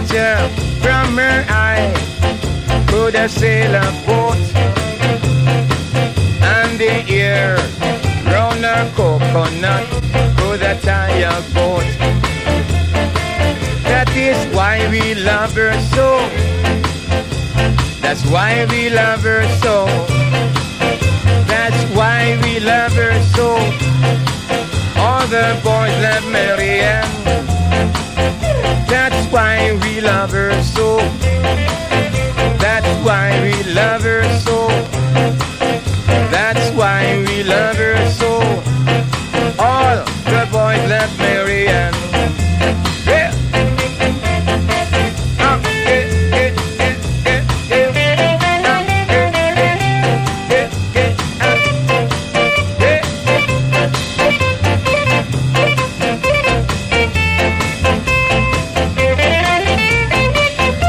picture from her eye. Could a sailor boat and the air round her coconut could a tie a boat. That is why we love her so. That's why we love her so. That's why we love her so. All the boys love Marianne. That's why we love her so.